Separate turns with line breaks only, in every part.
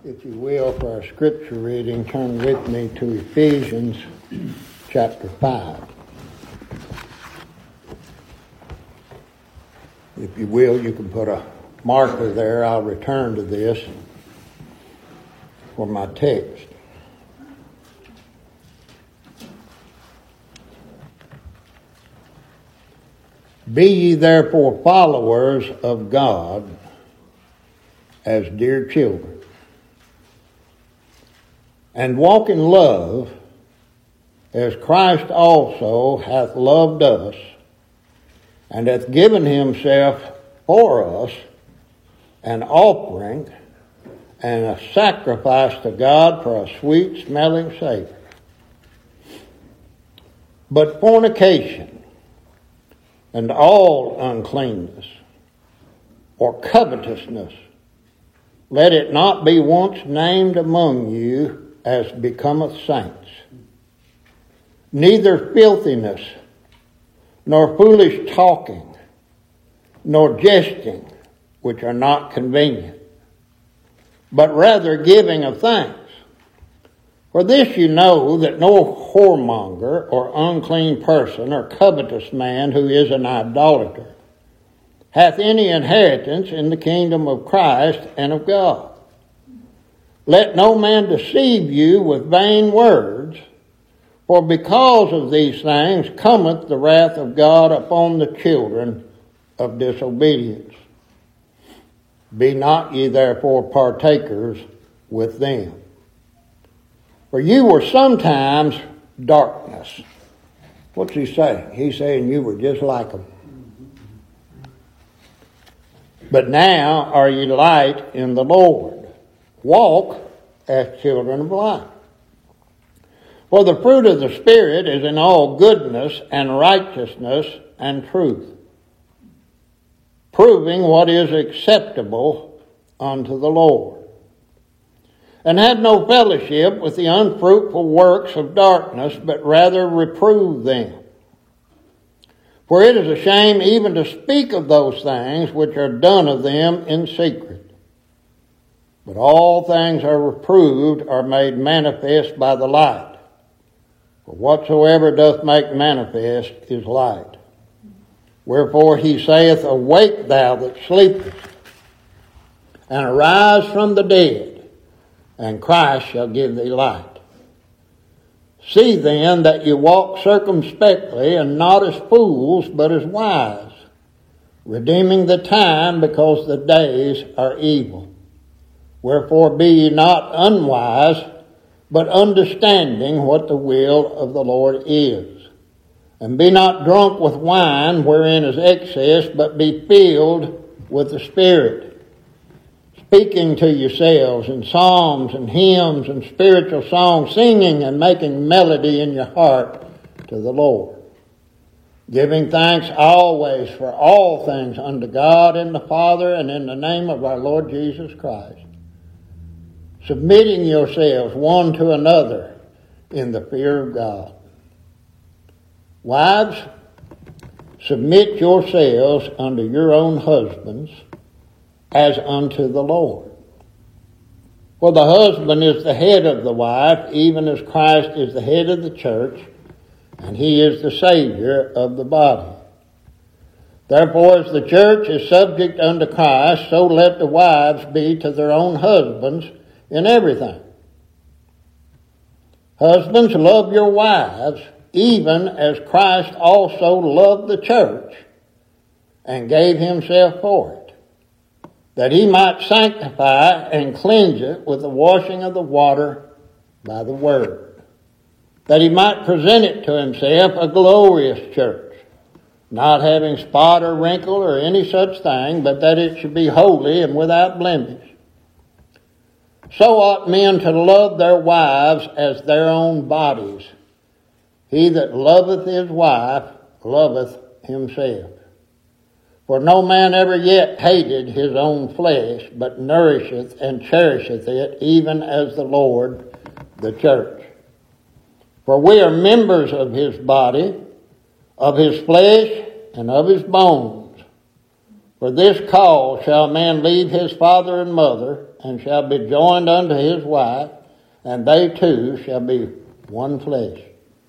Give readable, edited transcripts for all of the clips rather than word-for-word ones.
If you will, for our scripture reading, turn with me to Ephesians chapter 5. If you will, you can put a marker there. I'll return to this for my text. Be ye therefore followers of God as dear children, and walk in love, as Christ also hath loved us, and hath given himself for us an offering and a sacrifice to God for a sweet-smelling savor. But fornication and all uncleanness or covetousness, let it not be once named among you as becometh saints. Neither filthiness, nor foolish talking, nor jesting, which are not convenient, but rather giving of thanks. For this you know, that no whoremonger or unclean person or covetous man who is an idolater hath any inheritance in the kingdom of Christ and of God. Let no man deceive you with vain words, for because of these things cometh the wrath of God upon the children of disobedience. Be not ye therefore partakers with them. For you were sometimes darkness. What's he saying? He's saying you were just like them. But now are ye light in the Lord. Walk as children of light. For the fruit of the Spirit is in all goodness and righteousness and truth, proving what is acceptable unto the Lord. And had no fellowship with the unfruitful works of darkness, but rather reprove them. For it is a shame even to speak of those things which are done of them in secret. But all things are reproved, are made manifest by the light. For whatsoever doth make manifest is light. Wherefore he saith, Awake thou that sleepest, and arise from the dead, and Christ shall give thee light. See then that you walk circumspectly, and not as fools, but as wise, redeeming the time, because the days are evil. Wherefore be ye not unwise, but understanding what the will of the Lord is. And be not drunk with wine, wherein is excess, but be filled with the Spirit, speaking to yourselves in psalms and hymns and spiritual songs, singing and making melody in your heart to the Lord, giving thanks always for all things unto God and the Father, and in the name of our Lord Jesus Christ, submitting yourselves one to another in the fear of God. Wives, submit yourselves unto your own husbands, as unto the Lord. For the husband is the head of the wife, even as Christ is the head of the church, and he is the Savior of the body. Therefore, as the church is subject unto Christ, so let the wives be to their own husbands in everything. Husbands, love your wives, even as Christ also loved the church, and gave himself for it, that he might sanctify and cleanse it with the washing of the water by the word, that he might present it to himself a glorious church, not having spot or wrinkle or any such thing, but that it should be holy and without blemish. So ought men to love their wives as their own bodies. He that loveth his wife loveth himself. For no man ever yet hated his own flesh, but nourisheth and cherisheth it, even as the Lord the church. For we are members of his body, of his flesh, and of his bones. For this cause shall a man leave his father and mother, and shall be joined unto his wife, and they two shall be one flesh.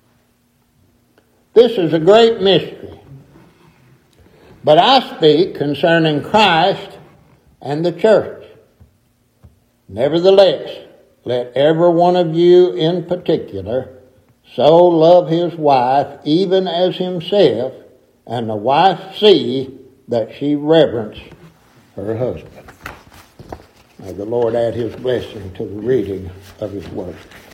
This is a great mystery. But I speak concerning Christ and the church. Nevertheless, let every one of you in particular so love his wife even as himself, and the wife see that she reverence her husband. May the Lord add his blessing to the reading of his word.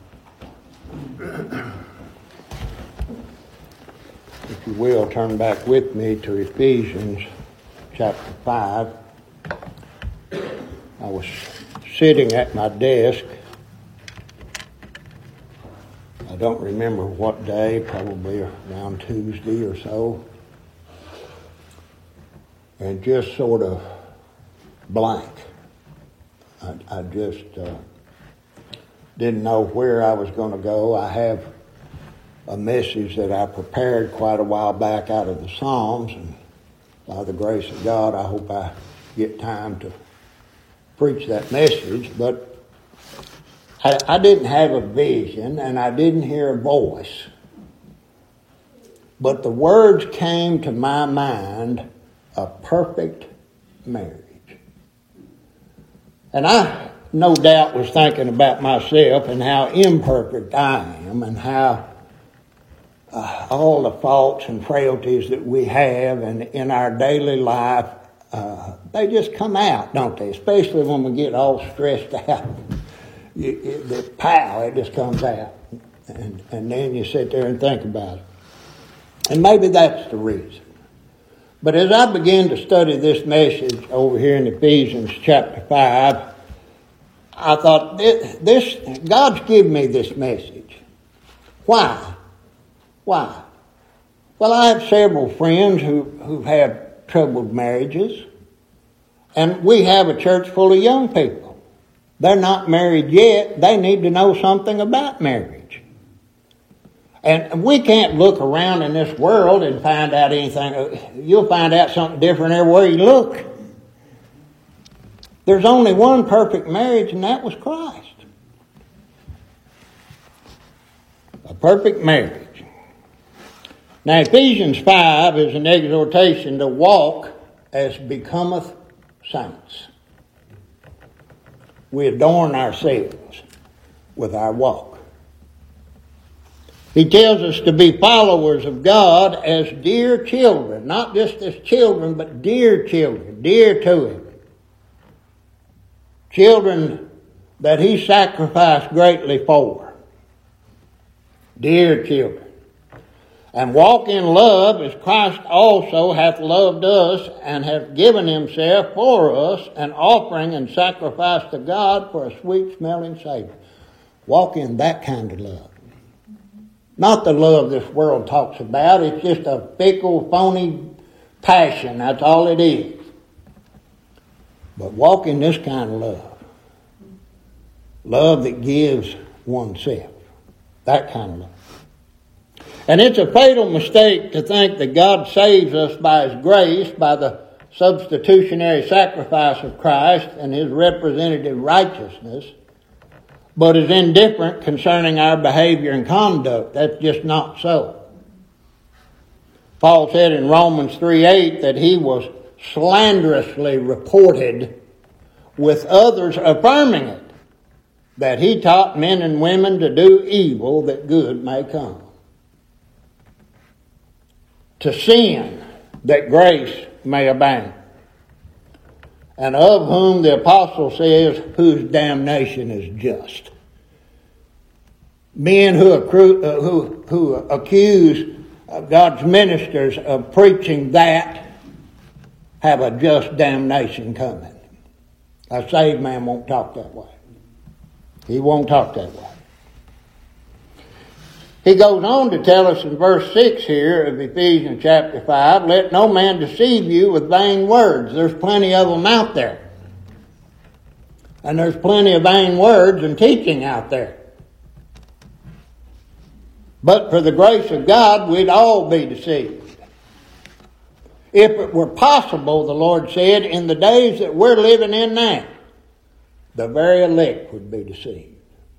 If you will, turn back with me to Ephesians chapter 5. I was sitting at my desk. I don't remember what day, probably around Tuesday or so. And just sort of blank. I just didn't know where I was going to go. I have a message that I prepared quite a while back out of the Psalms, and by the grace of God, I hope I get time to preach that message. But I didn't have a vision, and I didn't hear a voice. But the words came to my mind, a perfect marriage. And I, no doubt, was thinking about myself and how imperfect I am, and how all the faults and frailties that we have and in our daily life, they just come out, don't they? Especially when we get all stressed out. The power, it just comes out. And then you sit there and think about it. And maybe that's the reason. But as I began to study this message over here in Ephesians chapter 5, I thought, God's given me this message. Why? Why? Well, I have several friends who've had troubled marriages. And we have a church full of young people. They're not married yet. They need to know something about marriage. And we can't look around in this world and find out anything. You'll find out something different everywhere you look. There's only one perfect marriage, and that was Christ. A perfect marriage. Now, Ephesians 5 is an exhortation to walk as becometh saints. We adorn ourselves with our walk. He tells us to be followers of God as dear children, not just as children, but dear children, dear to Him. Children that He sacrificed greatly for. Dear children. And walk in love as Christ also hath loved us and hath given Himself for us, an offering and sacrifice to God for a sweet-smelling Savior. Walk in that kind of love. Not the love this world talks about. It's just a fickle, phony passion. That's all it is. But walk in this kind of love. Love that gives oneself. That kind of love. And it's a fatal mistake to think that God saves us by His grace, by the substitutionary sacrifice of Christ and His representative righteousness, but is indifferent concerning our behavior and conduct. That's just not so. Paul said in Romans 3:8 that he was slanderously reported, with others affirming it, that he taught men and women to do evil that good may come. To sin that grace may abound. And of whom the apostle says, whose damnation is just. Men who accuse God's ministers of preaching that have a just damnation coming. A saved man won't talk that way. He won't talk that way. He goes on to tell us in verse 6 here of Ephesians chapter 5, let no man deceive you with vain words. There's plenty of them out there. And there's plenty of vain words and teaching out there. But for the grace of God, we'd all be deceived. If it were possible, the Lord said, in the days that we're living in now, the very elect would be deceived.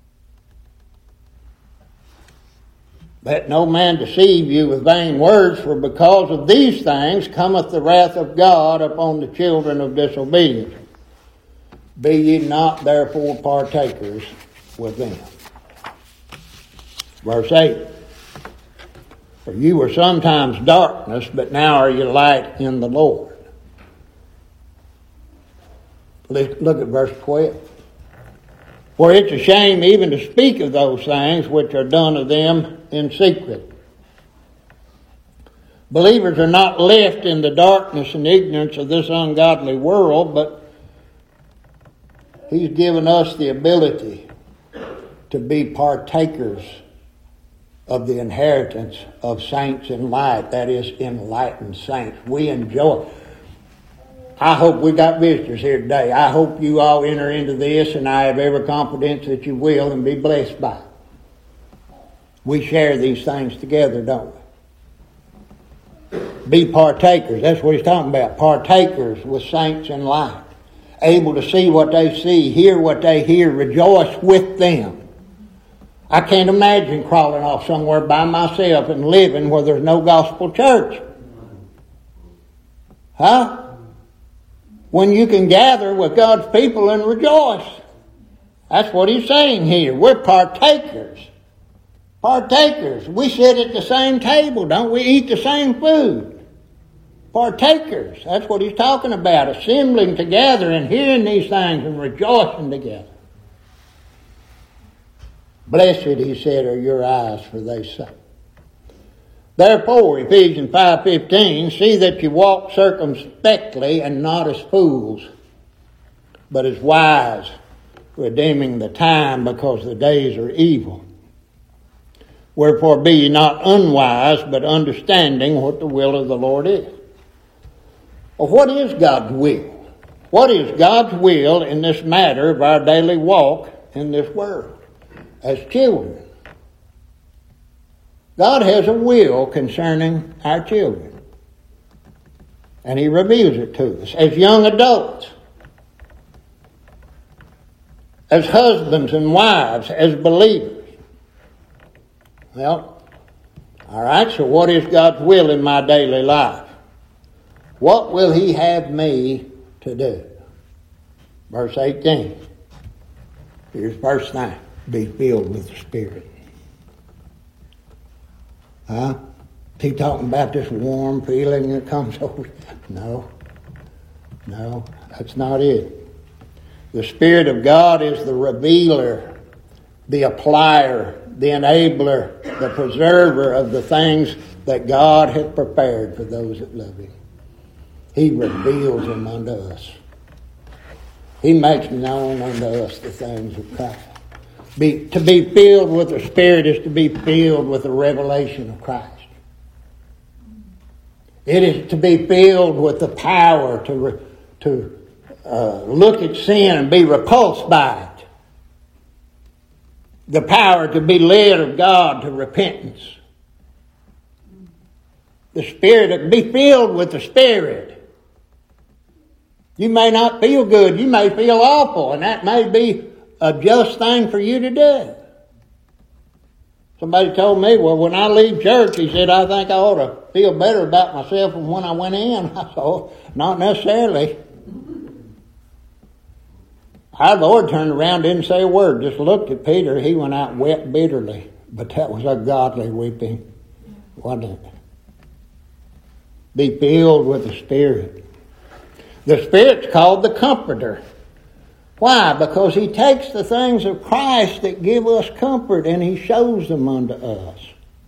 Let no man deceive you with vain words, for because of these things cometh the wrath of God upon the children of disobedience. Be ye not therefore partakers with them. Verse 8. For you were sometimes darkness, but now are you light in the Lord. Look at verse 12. For it's a shame even to speak of those things which are done of them in secret. Believers are not left in the darkness and ignorance of this ungodly world, but He's given us the ability to be partakers of the inheritance of saints in light, that is, enlightened saints. We enjoy. I hope we got visitors here today. I hope you all enter into this, and I have every confidence that you will and be blessed by it. We share these things together, don't we? Be partakers. That's what he's talking about. Partakers with saints in light. Able to see what they see, hear what they hear, rejoice with them. I can't imagine crawling off somewhere by myself and living where there's no gospel church. Huh? When you can gather with God's people and rejoice. That's what he's saying here. We're partakers. Partakers. We sit at the same table, don't we? Eat the same food. Partakers. That's what he's talking about. Assembling together and hearing these things and rejoicing together. Blessed, he said, are your eyes, for they see. Therefore, Ephesians 5:15, see that you walk circumspectly and not as fools, but as wise, redeeming the time because the days are evil. Wherefore be ye not unwise, but understanding what the will of the Lord is. Well, what is God's will? What is God's will in this matter of our daily walk in this world as children? God has a will concerning our children. And he reveals it to us as young adults, as husbands and wives, as believers. Well, all right, so what is God's will in my daily life? What will he have me to do? Verse 18. Here's verse 9. Be filled with the Spirit. Huh? Is he talking about this warm feeling that comes over? No, that's not it. The Spirit of God is the revealer, the applier, the enabler, the preserver of the things that God has prepared for those that love him. He reveals them unto us. He makes known unto us the things of Christ. To be filled with the Spirit is to be filled with the revelation of Christ. It is to be filled with the power to look at sin and be repulsed by it. The power to be led of God to repentance. The Spirit, to be filled with the Spirit. You may not feel good. You may feel awful, and that may be a just thing for you to do. Somebody told me, well, when I leave church, he said, I think I ought to feel better about myself than when I went in. I thought, not necessarily. Our Lord turned around, didn't say a word, just looked at Peter. He went out and wept bitterly. But that was a godly weeping, wasn't it? Be filled with the Spirit. The Spirit's called the Comforter. Why? Because he takes the things of Christ that give us comfort and he shows them unto us.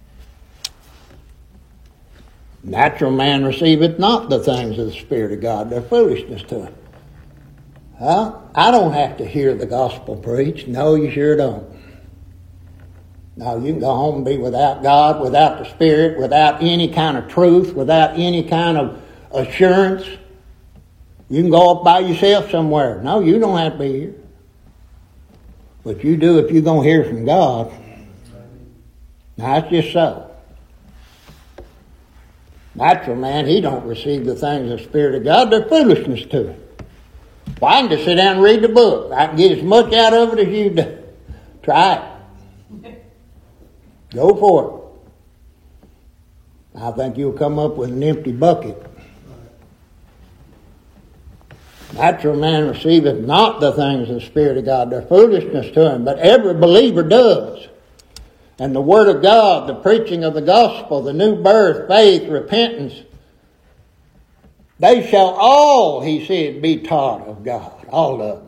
Natural man receiveth not the things of the Spirit of God. They're foolishness to him. Huh? I don't have to hear the gospel preached. No, you sure don't. No, you can go home and be without God, without the Spirit, without any kind of truth, without any kind of assurance. You can go up by yourself somewhere. No, you don't have to be here. But you do if you're going to hear from God. Now, that's just so. Natural man, he don't receive the things of the Spirit of God. They're foolishness to him. Well, I can just sit down and read the book. I can get as much out of it as you do. Try it. Go for it. I think you'll come up with an empty bucket. Natural man receiveth not the things of the Spirit of God. They're foolishness to him, but every believer does. And the Word of God, the preaching of the gospel, the new birth, faith, repentance, they shall all, he said, be taught of God. All of them.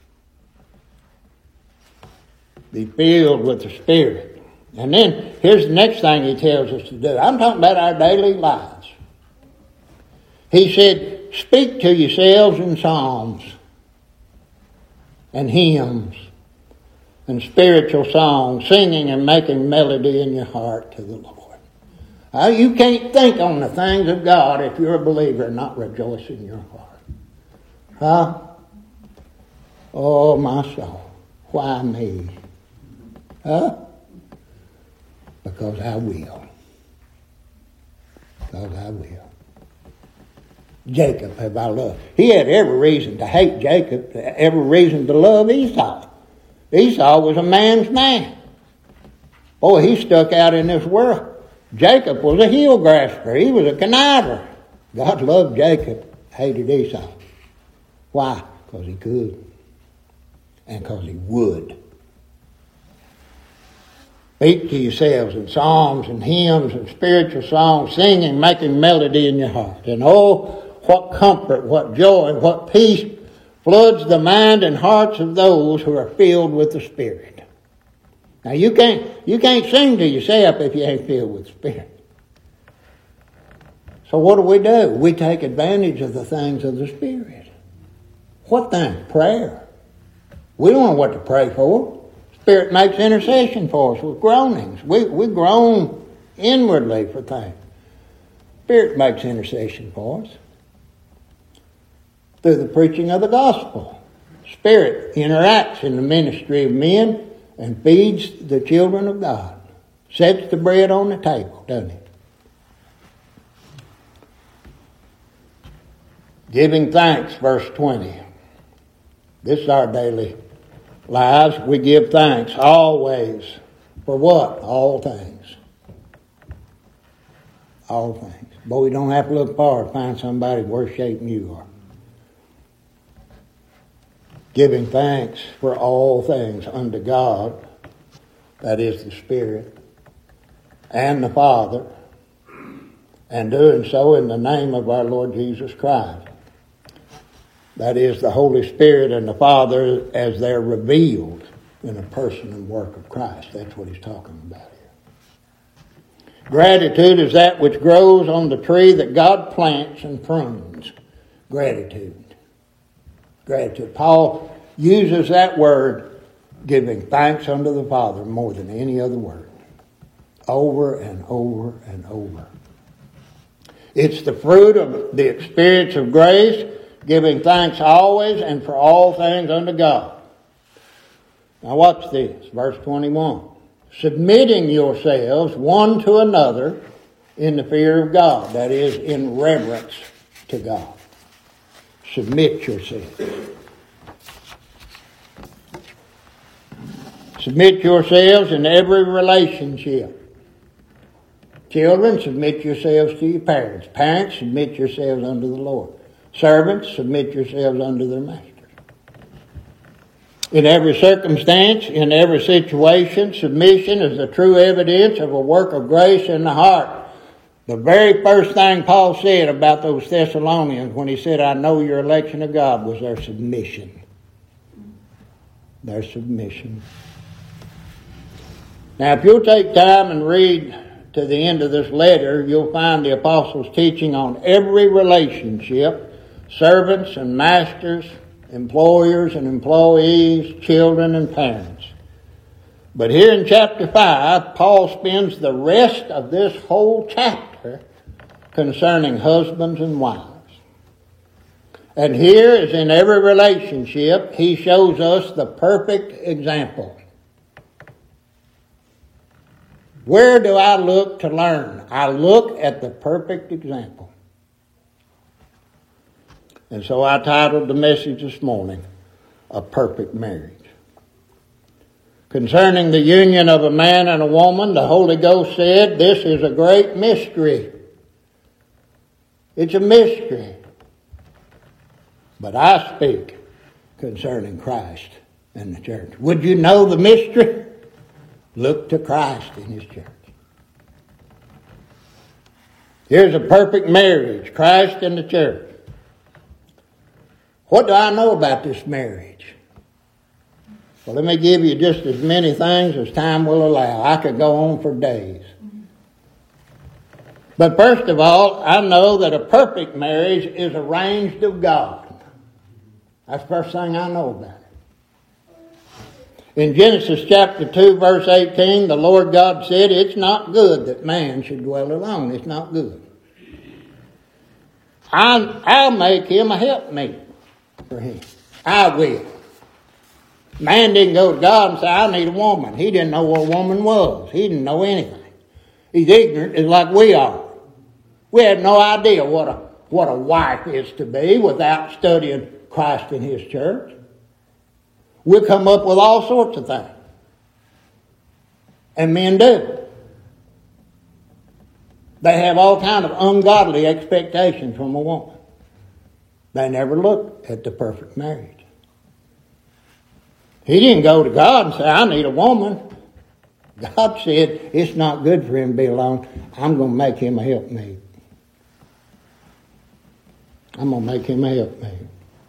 Be filled with the Spirit. And then here's the next thing he tells us to do. I'm talking about our daily lives. He said, speak to yourselves in psalms and hymns and spiritual songs, singing and making melody in your heart to the Lord. You can't think on the things of God if you're a believer and not rejoice in your heart. Huh? Oh, my soul. Why me? Huh? Because I will. Because I will. Jacob have I loved. He had every reason to hate Jacob, every reason to love Esau. Esau was a man's man. Boy, he stuck out in this world. Jacob was a heel grasper. He was a conniver. God loved Jacob, hated Esau. Why? Because he could. And because he would. Speak to yourselves in psalms and hymns and spiritual songs, singing, making melody in your heart. And oh, what comfort, what joy, what peace floods the mind and hearts of those who are filled with the Spirit. Now you can't sing to yourself if you ain't filled with the Spirit. So what do? We take advantage of the things of the Spirit. What thing? Prayer. We don't know what to pray for. Spirit makes intercession for us with groanings. We groan inwardly for things. Spirit makes intercession for us. Through the preaching of the gospel. Spirit interacts in the ministry of men and feeds the children of God. Sets the bread on the table, doesn't it? Giving thanks, verse 20. This is our daily lives. We give thanks always. For what? All things. All things. Boy, we don't have to look far to find somebody worse shape than you are. Giving thanks for all things unto God, that is the Spirit, and the Father, and doing so in the name of our Lord Jesus Christ. That is the Holy Spirit and the Father as they're revealed in the person and work of Christ. That's what he's talking about here. Gratitude is that which grows on the tree that God plants and prunes. Gratitude. Gratitude. Paul uses that word, giving thanks unto the Father, more than any other word. Over and over and over. It's the fruit of the experience of grace, giving thanks always and for all things unto God. Now watch this, verse 21. Submitting yourselves one to another in the fear of God, that is, in reverence to God. Submit yourselves. Submit yourselves in every relationship. Children, submit yourselves to your parents. Parents, submit yourselves unto the Lord. Servants, submit yourselves unto their masters. In every circumstance, in every situation, submission is the true evidence of a work of grace in the heart. The very first thing Paul said about those Thessalonians when he said, I know your election of God, was their submission. Their submission. Now, if you'll take time and read to the end of this letter, you'll find the apostles' teaching on every relationship, servants and masters, employers and employees, children and parents. But here in chapter 5, Paul spends the rest of this whole chapter concerning husbands and wives. And here, as in every relationship, he shows us the perfect example. Where do I look to learn? I look at the perfect example. And so I titled the message this morning, A Perfect Marriage. Concerning the union of a man and a woman, the Holy Ghost said, this is a great mystery. It's a mystery. But I speak concerning Christ and the church. Would you know the mystery? Look to Christ in His church. Here's a perfect marriage, Christ and the church. What do I know about this marriage? Well, let me give you just as many things as time will allow. I could go on for days. But first of all, I know that a perfect marriage is arranged of God. That's the first thing I know about it. In Genesis chapter 2, verse 18, the Lord God said, it's not good that man should dwell alone. It's not good. I'll make him a helpmate for him. I will. Man didn't go to God and say, I need a woman. He didn't know what a woman was. He didn't know anything. He's ignorant, just like we are. We had no idea what a wife is to be without studying Christ in His church. We'll come up with all sorts of things. And men do. They have all kind of ungodly expectations from a woman. They never look at the perfect marriage. He didn't go to God and say, I need a woman. God said, it's not good for him to be alone. I'm going to make him a helpmate. I'm going to make him a helpmate.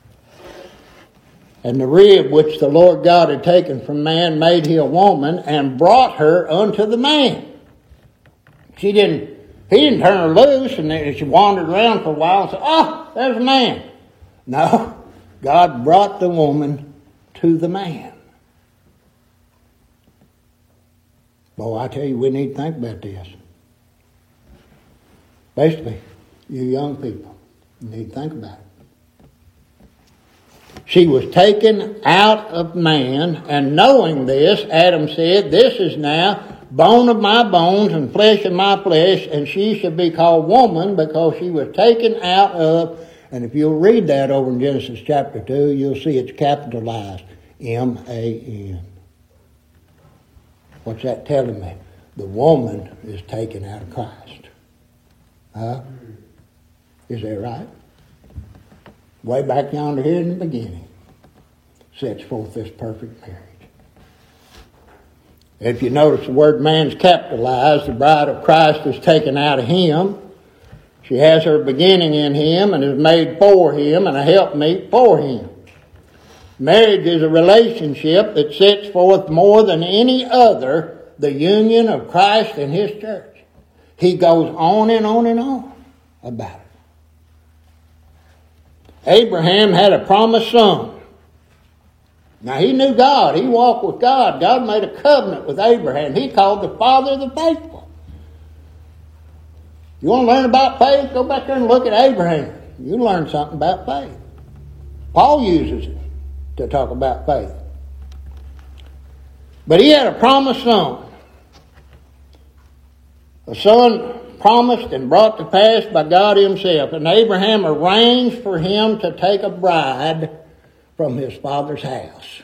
And the rib which the Lord God had taken from man made he a woman and brought her unto the man. He didn't turn her loose and then she wandered around for a while and said, oh, there's a man. No, God brought the woman to the man. Boy, I tell you, we need to think about this. Basically, you young people need to think about it. She was taken out of man, and knowing this, Adam said, this is now bone of my bones and flesh of my flesh, and she shall be called woman because she was taken out of, and if you'll read that over in Genesis chapter 2, you'll see it's capitalized, M-A-N. What's that telling me? The woman is taken out of Christ. Huh? Is that right? Way back yonder here in the beginning sets forth this perfect marriage. If you notice the word man's capitalized, the bride of Christ is taken out of him. She has her beginning in him and is made for him and a helpmeet for him. Marriage is a relationship that sets forth more than any other the union of Christ and His church. He goes on and on and on about it. Abraham had a promised son. Now he knew God. He walked with God. God made a covenant with Abraham. He called the father of the faithful. You want to learn about faith? Go back there and look at Abraham. You learn something about faith. Paul uses it to talk about faith. But he had a promised son. A son promised and brought to pass by God Himself. And Abraham arranged for him to take a bride from his father's house.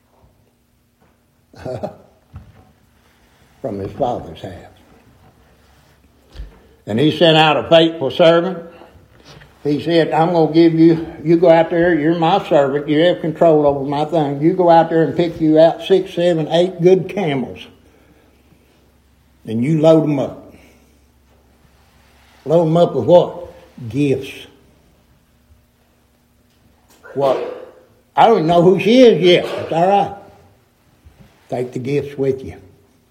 From his father's house. And he sent out a faithful servant. He said, I'm going to give you go out there, you're my servant, you have control over my thing. You go out there and pick you out 6, 7, 8 good camels. And you load them up. Load them up with what? Gifts. What? I don't know who she is yet. It's all right. Take the gifts with you.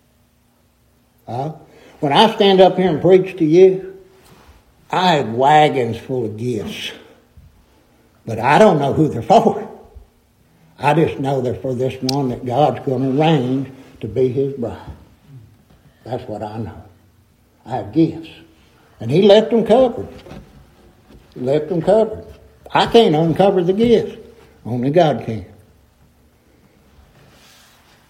When I stand up here and preach to you, I have wagons full of gifts. But I don't know who they're for. I just know they're for this one that God's going to arrange to be His bride. That's what I know. I have gifts. And He left them covered. He left them covered. I can't uncover the gifts. Only God can.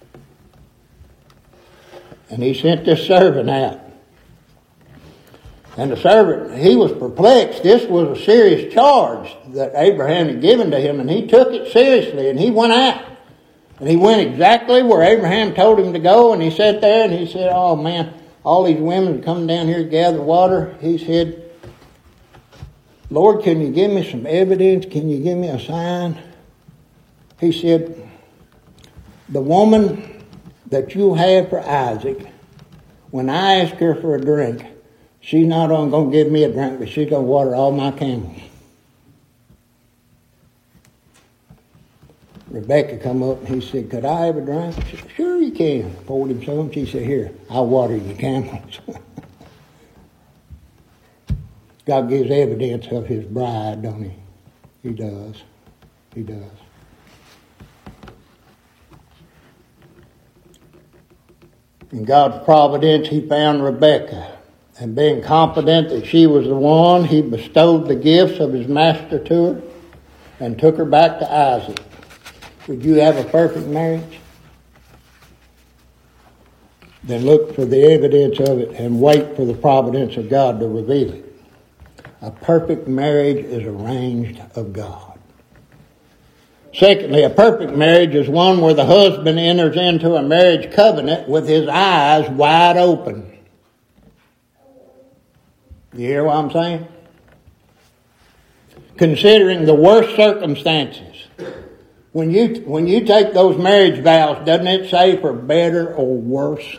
And He sent this servant out. And the servant, he was perplexed. This was a serious charge that Abraham had given to him, and he took it seriously, and he went out. And he went exactly where Abraham told him to go, and he sat there, and he said, oh man, all these women are coming down here to gather water. He said, Lord, can you give me some evidence? Can you give me a sign? He said, the woman that you have for Isaac, when I ask her for a drink, she's not only going to give me a drink, but she's going to water all my camels. Rebecca come up and he said, could I have a drink? She said, sure you can. Poured him some. She said, here, I'll water your camels. God gives evidence of his bride, don't he? He does. He does. In God's providence, he found Rebecca. And being confident that she was the one, he bestowed the gifts of his master to her and took her back to Isaac. Would you have a perfect marriage? Then look for the evidence of it and wait for the providence of God to reveal it. A perfect marriage is arranged of God. Secondly, a perfect marriage is one where the husband enters into a marriage covenant with his eyes wide open. You hear what I'm saying? Considering the worst circumstances. When you take those marriage vows, doesn't it say for better or worse?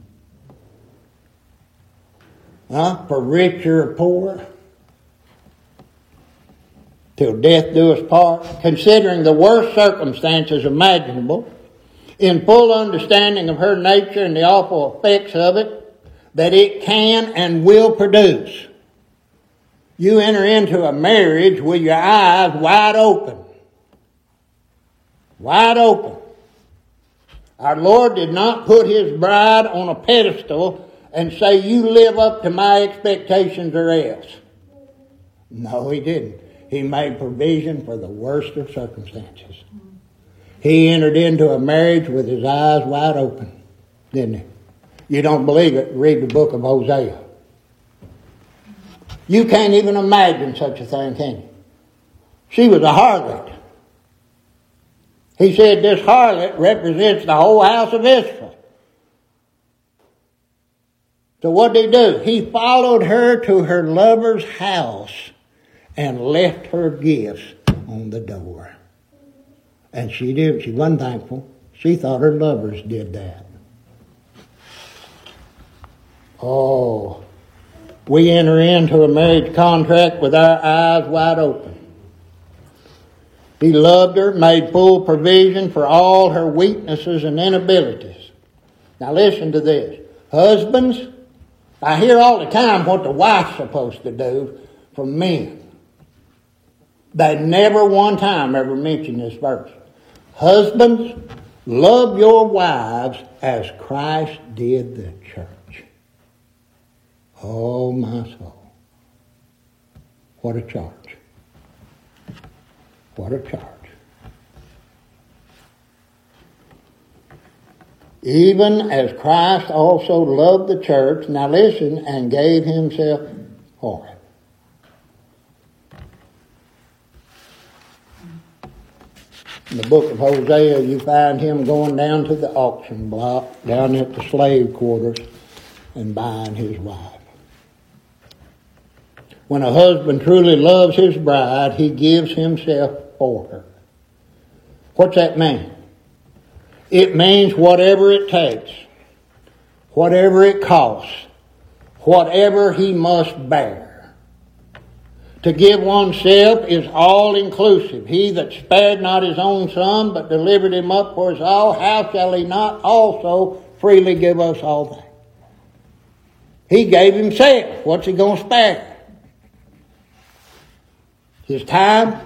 For richer or poorer? Till death do us part. Considering the worst circumstances imaginable, in full understanding of her nature and the awful effects of it, that it can and will produce. You enter into a marriage with your eyes wide open. Wide open. Our Lord did not put his bride on a pedestal and say, you live up to my expectations or else. No, he didn't. He made provision for the worst of circumstances. He entered into a marriage with his eyes wide open, didn't he? You don't believe it? Read the book of Hosea. You can't even imagine such a thing, can you? She was a harlot. He said this harlot represents the whole house of Israel. So what did he do? He followed her to her lover's house and left her gifts on the door. And she wasn't thankful. She thought her lovers did that. Oh, we enter into a marriage contract with our eyes wide open. He loved her, made full provision for all her weaknesses and inabilities. Now listen to this. Husbands, I hear all the time what the wife's supposed to do from men. They never one time ever mention this verse. Husbands, love your wives as Christ did the church. Oh, my soul. What a charge. What a charge. Even as Christ also loved the church, now listen, and gave himself for it. In the book of Hosea, you find him going down to the auction block, down at the slave quarters, and buying his wife. When a husband truly loves his bride, he gives himself for her. What's that mean? It means whatever it takes, whatever it costs, whatever he must bear. To give oneself is all-inclusive. He that spared not his own son, but delivered him up for us all, how shall he not also freely give us all that? He gave himself. What's he going to spare? His time?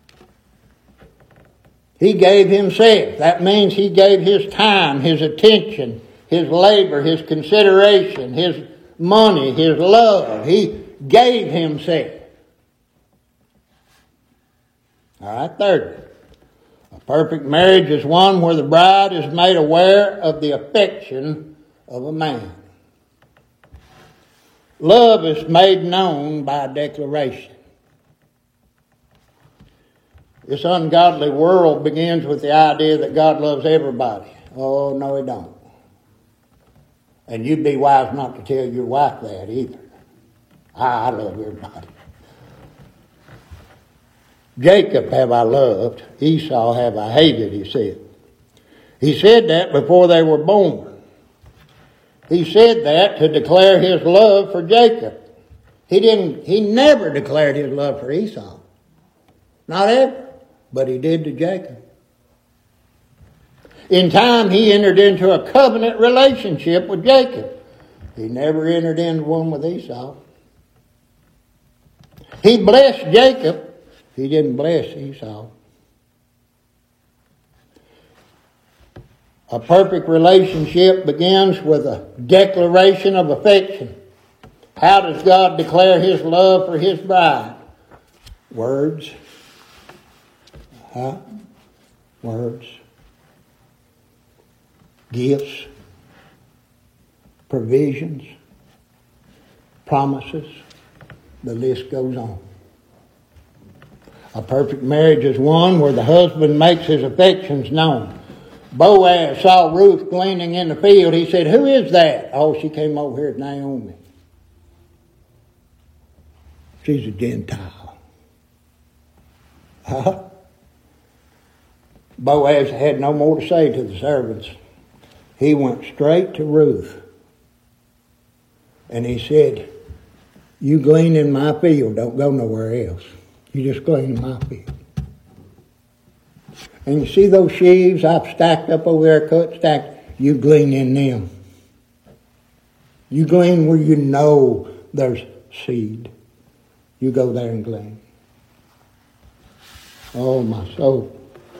He gave himself. That means he gave his time, his attention, his labor, his consideration, his money, his love. He gave himself. All right, third. A perfect marriage is one where the bride is made aware of the affection of a man. Love is made known by a declaration. This ungodly world begins with the idea that God loves everybody. Oh, no, He don't. And you'd be wise not to tell your wife that either. I love everybody. Jacob have I loved, Esau have I hated, he said. He said that before they were born. He said that to declare his love for Jacob. He never declared his love for Esau. Not ever. But he did to Jacob. In time, he entered into a covenant relationship with Jacob. He never entered into one with Esau. He blessed Jacob. He didn't bless Esau. A perfect relationship begins with a declaration of affection. How does God declare His love for His bride? Words. Words. Gifts. Provisions. Promises. The list goes on. A perfect marriage is one where the husband makes his affections known. Boaz saw Ruth gleaning in the field. He said, "Who is that?" "Oh, she came over here at Naomi. She's a Gentile." Boaz had no more to say to the servants. He went straight to Ruth. And he said, "You glean in my field. Don't go nowhere else. You just glean in my field. And you see those sheaves I've stacked up over there, cut, stacked? You glean in them. You glean where you know there's seed. You go there and glean." Oh, my soul.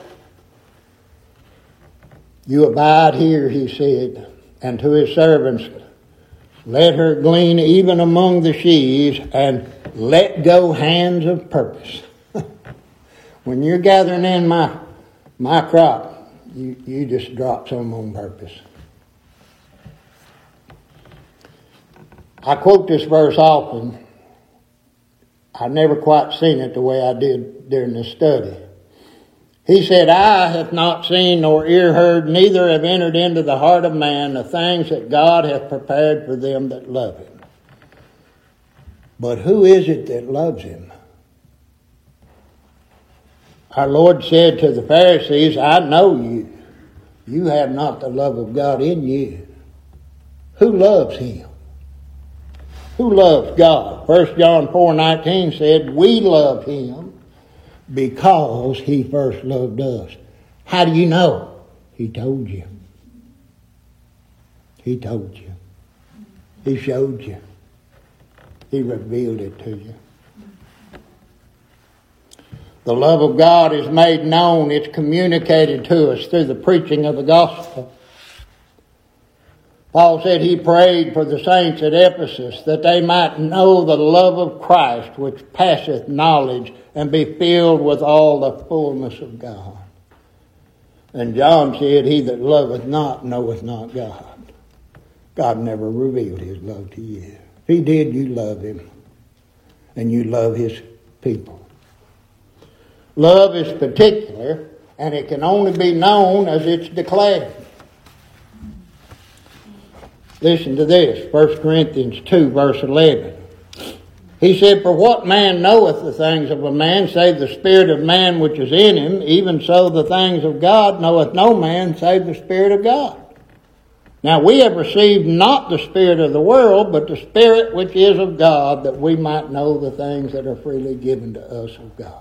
"You abide here," he said, and to his servants, "Let her glean even among the sheaves, and let go hands of purpose." When you're gathering in my crop, you just drop some on purpose. I quote this verse often. I've never quite seen it the way I did during this study. He said, "Eye hath not seen nor ear heard, neither have entered into the heart of man the things that God hath prepared for them that love Him." But who is it that loves Him? Our Lord said to the Pharisees, "I know you. You have not the love of God in you." Who loves Him? Who loves God? 1 John 4:19 said, "We love Him because He first loved us." How do you know? He told you. He told you. He showed you. He revealed it to you. The love of God is made known. It's communicated to us through the preaching of the gospel. Paul said he prayed for the saints at Ephesus that they might know the love of Christ which passeth knowledge, and be filled with all the fullness of God. And John said, "He that loveth not knoweth not God." God never revealed His love to you. If He did, you love Him. And you love His people. Love is particular, and it can only be known as it's declared. Listen to this, 1 Corinthians 2, verse 11. He said, "For what man knoweth the things of a man, save the spirit of man which is in him? Even so the things of God knoweth no man, save the Spirit of God. Now we have received not the spirit of the world, but the Spirit which is of God, that we might know the things that are freely given to us of God."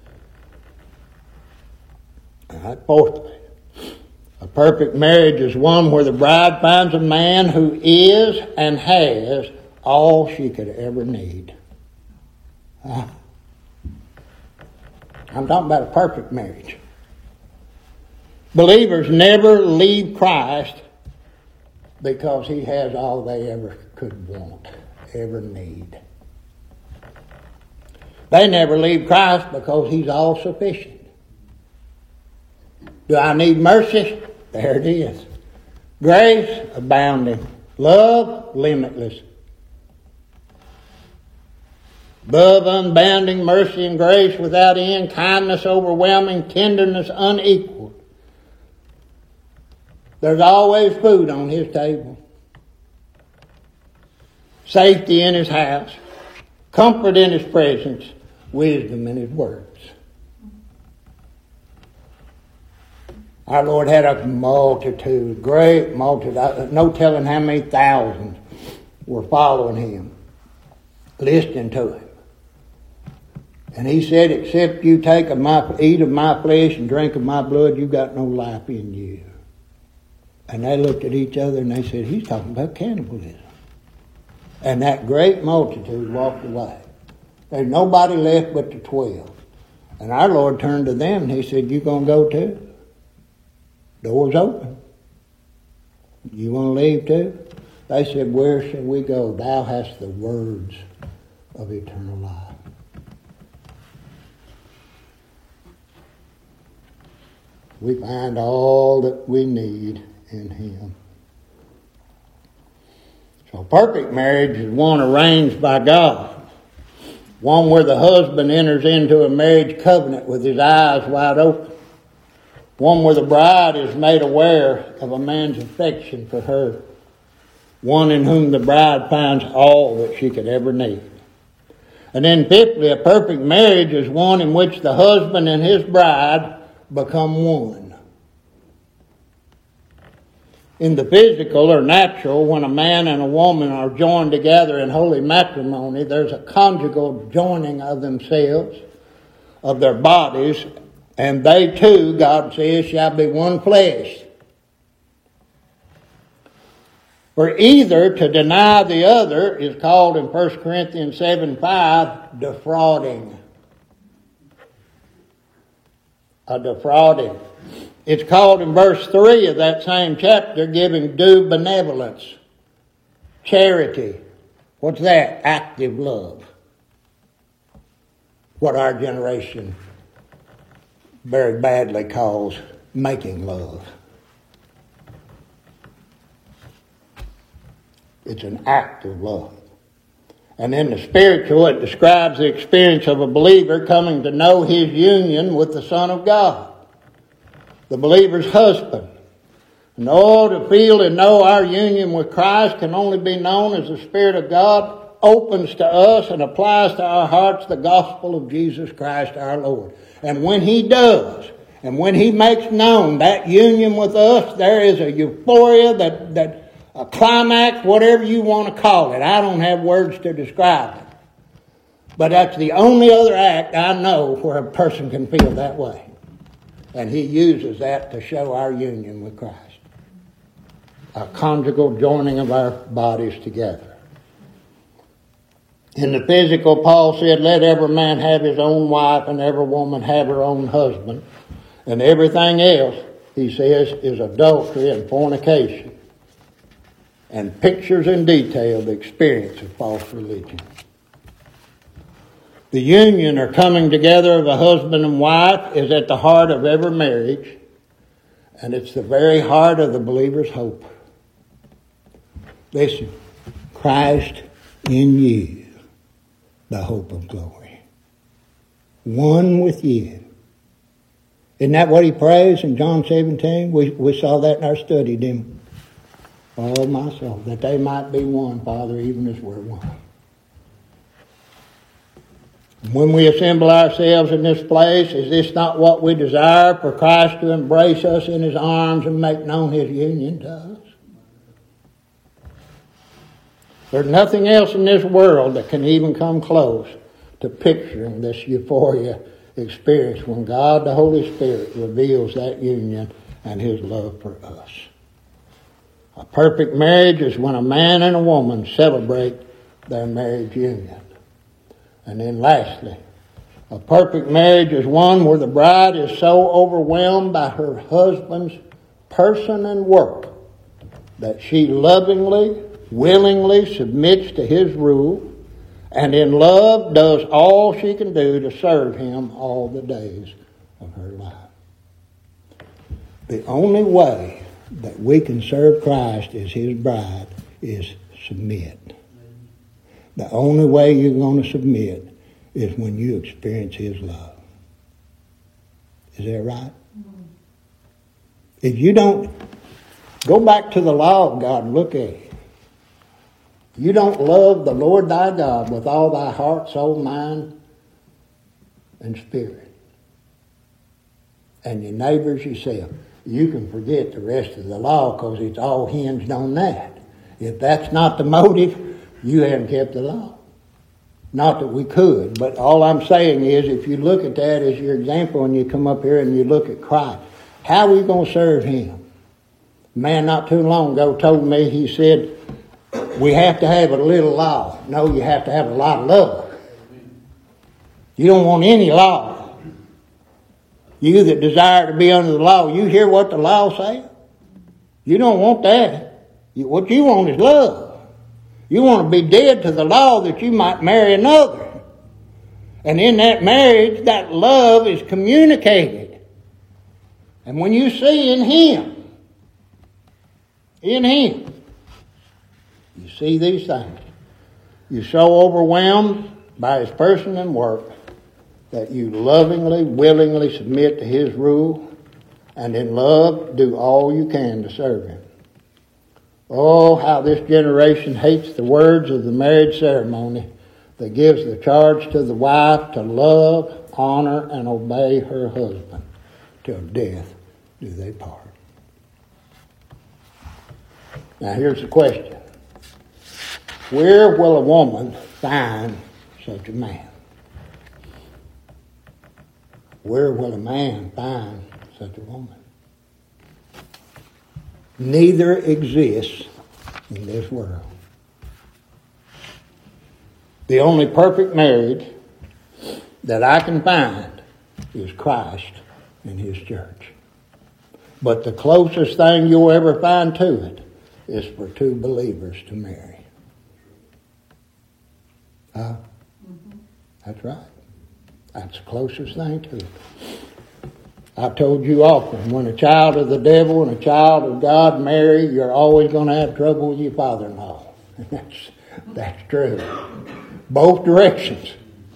All right, fourthly, a perfect marriage is one where the bride finds a man who is and has all she could ever need. I'm talking about a perfect marriage. Believers never leave Christ because He has all they ever could want, ever need. They never leave Christ because He's all sufficient. Do I need mercy? There it is. Grace abounding. Love limitless. Love unbounding, mercy and grace without end, kindness overwhelming, tenderness unequaled. There's always food on his table. Safety in his house. Comfort in his presence. Wisdom in his words. Our Lord had a multitude, great multitude, no telling how many thousands were following him, listening to him. And he said, except you eat of my flesh and drink of my blood, you've got no life in you. And they looked at each other and they said, he's talking about cannibalism. And that great multitude walked away. There's nobody left but the 12. And our Lord turned to them and he said, you going to go too? Door's open. You want to leave too? They said, where shall we go? Thou hast the words of eternal life. We find all that we need in him. So perfect marriage is one arranged by God. One where the husband enters into a marriage covenant with his eyes wide open. One where the bride is made aware of a man's affection for her. One in whom the bride finds all that she could ever need. And then fifthly, a perfect marriage is one in which the husband and his bride become one. In the physical or natural, when a man and a woman are joined together in holy matrimony, there's a conjugal joining of themselves, of their bodies, and they too, God says, shall be one flesh. For either to deny the other is called in 1 Corinthians 7:5 defrauding. A defrauding. It's called in verse 3 of that same chapter giving due benevolence, charity. What's that? Active love. What our generation very badly calls making love. It's an act of love. And in the spiritual, it describes the experience of a believer coming to know his union with the Son of God, the believer's husband. And all to feel and know our union with Christ can only be known as the Spirit of God opens to us and applies to our hearts the gospel of Jesus Christ our Lord. And when he does, and when he makes known that union with us, there is a euphoria, that a climax, whatever you want to call it. I don't have words to describe it. But that's the only other act I know where a person can feel that way. And he uses that to show our union with Christ. A conjugal joining of our bodies together. In the physical, Paul said, let every man have his own wife and every woman have her own husband. And everything else, he says, is adultery and fornication. And pictures in detail the experience of false religion. The union or coming together of a husband and wife is at the heart of every marriage. And it's the very heart of the believer's hope. Listen, Christ in you, the hope of glory. One with you. Isn't that what he prays in John 17? We saw that in our study, didn't we? Oh, my soul, that they might be one, Father, even as we're one. When we assemble ourselves in this place, is this not what we desire, for Christ to embrace us in his arms and make known his union to us? There's nothing else in this world that can even come close to picturing this euphoria experience when God, the Holy Spirit, reveals that union and his love for us. A perfect marriage is when a man and a woman celebrate their marriage union. And then lastly, a perfect marriage is one where the bride is so overwhelmed by her husband's person and work that she lovingly, willingly submits to his rule and in love does all she can do to serve him all the days of her life. The only way that we can serve Christ as his bride is submit. The only way you're going to submit is when you experience His love. Is that right? Mm-hmm. If you don't, go back to the law of God and look at it. You don't love the Lord thy God with all thy heart, soul, mind, and spirit, and your neighbors yourself, you can forget the rest of the law because it's all hinged on that. If that's not the motive, you haven't kept the law. Not that we could, but all I'm saying is if you look at that as your example and you come up here and you look at Christ, how are we going to serve Him? A man not too long ago told me, he said, we have to have a little law. No, you have to have a lot of love. You don't want any law. You that desire to be under the law, you hear what the law says? You don't want that. What you want is love. You want to be dead to the law that you might marry another. And in that marriage, that love is communicated. And when you see in Him, you see these things. You're so overwhelmed by His person and work that you lovingly, willingly submit to His rule and in love do all you can to serve Him. Oh, how this generation hates the words of the marriage ceremony that gives the charge to the wife to love, honor, and obey her husband till death do they part. Now here's the question. Where will a woman find such a man? Where will a man find such a woman? Neither exists in this world. The only perfect marriage that I can find is Christ and His church. But the closest thing you'll ever find to it is for two believers to marry. That's right. That's the closest thing to it. I've told you often, when a child of the devil and a child of God marry, you're always going to have trouble with your father-in-law. That's true. Both directions.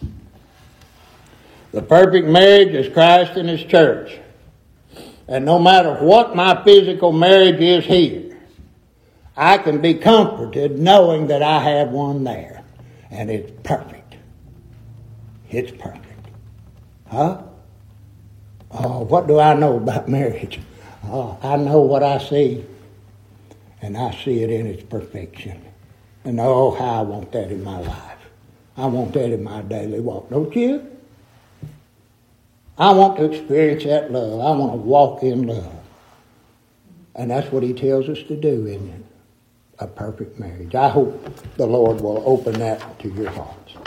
The perfect marriage is Christ and His church. And no matter what my physical marriage is here, I can be comforted knowing that I have one there. And it's perfect. It's perfect. Huh? Oh, what do I know about marriage? Oh, I know what I see. And I see it in its perfection. And oh, how I want that in my life. I want that in my daily walk. Don't you? I want to experience that love. I want to walk in love. And that's what He tells us to do, isn't it? A perfect marriage. I hope the Lord will open that to your hearts.